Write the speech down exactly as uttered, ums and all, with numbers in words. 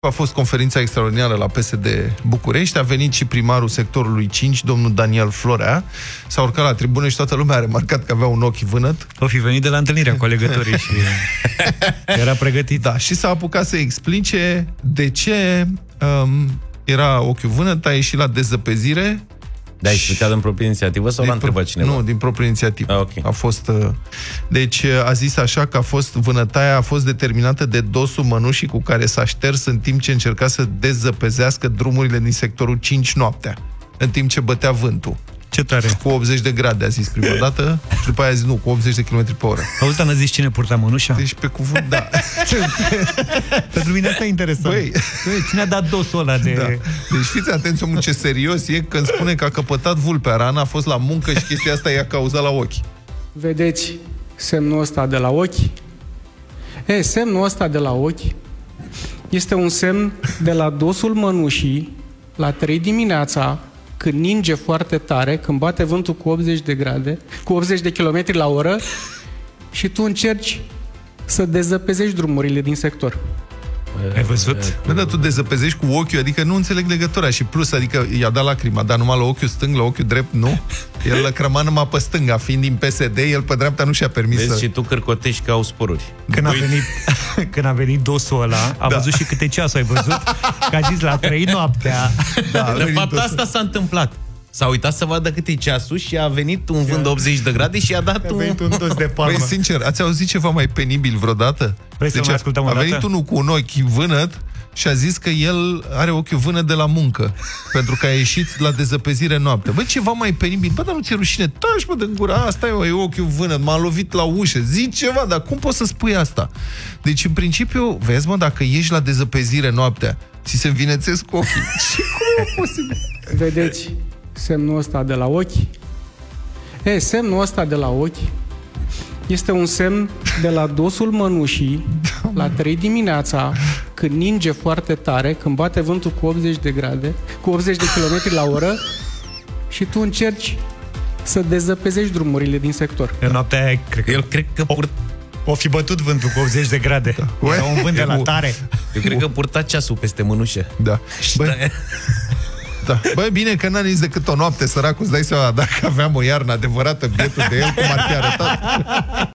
A fost conferința extraordinară la P S D București, a venit și primarul sectorului cinci, domnul Daniel Florea, s-a urcat la tribună și toată lumea a remarcat că avea un ochi vânăt. O fi venit de la întâlnirea cu alegătorii și era pregătit. Da, și s-a apucat să explice de ce um, era ochiul vânăt, a ieșit la dezăpezire. Da, ai explicat din proprie inițiativă sau l-a întrebat cineva? Nu, din proprie inițiativă. Ah, okay. A fost... Uh, deci a zis așa că a fost, vânătaia a fost determinată de dosul mănușii cu care s-a șters în timp ce încerca să dezăpezească drumurile din sectorul cinci noaptea, în timp ce bătea vântul. Ce tare! Cu optzeci de grade, a zis prima dată, și după aia a zis nu, cu optzeci de kilometri pe oră. Auzi, dar n-a zis cine purta mănușa? Deci pe cuvânt, da. Pentru mine asta e interesant. Băi, cine a dat dosul ăla de... Da. Deci fiți atenți, omul, ce serios e când spune că a căpătat vulpea rană, a fost la muncă și chestia asta i-a cauzat la ochi. Vedeți semnul ăsta de la ochi? E, semnul ăsta de la ochi este un semn de la dosul mănușii la trei dimineața, când ninge foarte tare, când bate vântul cu optzeci de grade, cu optzeci de kilometri la oră și tu încerci să dezăpezești drumurile din sector. Ai văzut? Bă, dar tu dezăpezești cu ochiul, adică nu înțeleg legătura. Și plus, adică i-a dat lacrima, dar numai la ochiul stâng, la ochiul drept, nu. El lăcrăma numai pe stânga, fiind din P S D, el pe dreapta nu și-a permis. Vezi, să... și tu cârcotești că au sporuri. Când a venit, când a venit dosul ăla, a da. văzut și câte ceasul, ai văzut? Că a zis la trei noaptea. Da, de fapt, asta s-a întâmplat. S-a uitat să vadă cât e ceasul și a venit un vânt de optzeci de grade și a dat a un... un dos de palmă. Păi, sincer, ați auzit ceva mai penibil vreodată? Vrei să deci mai ascultăm o a dată? venit unul cu un ochi vânăt și a zis că el are ochiul vânăt de la muncă, pentru că a ieșit la dezăpezire noapte. Bă, ceva mai penibil. Bă, dar nu ți-e rușine? Taci, mă, din gura. Asta e, e ochiul vânăt. M-a lovit la ușă. Zici ceva, dar cum poți să spui asta? Deci, în principiu, vezi, mă, dacă ieși la dezăpezire noaptea, ți se învinețesc ochii. Ce cum e posibil? Vedeți semnul ăsta de la ochi? E, semnul ăsta de la ochi este un semn de la dosul mănușii la trei dimineața, când ninge foarte tare, când bate vântul cu optzeci de grade, cu optzeci de kilometri la oră și tu încerci să dezăpezești drumurile din sector. În noaptea aia, cred că... Eu cred că pur... O fi bătut vântul cu optzeci de grade. Da. Era un vânt de la tare. Eu cred că purta ceasul peste mănușă. Da. Bă, da. Bă, bine că n-a nins decât o noapte, săracul, îți dai seama, dacă aveam o iarnă adevărată, bietul de el, cum ar fi arătat.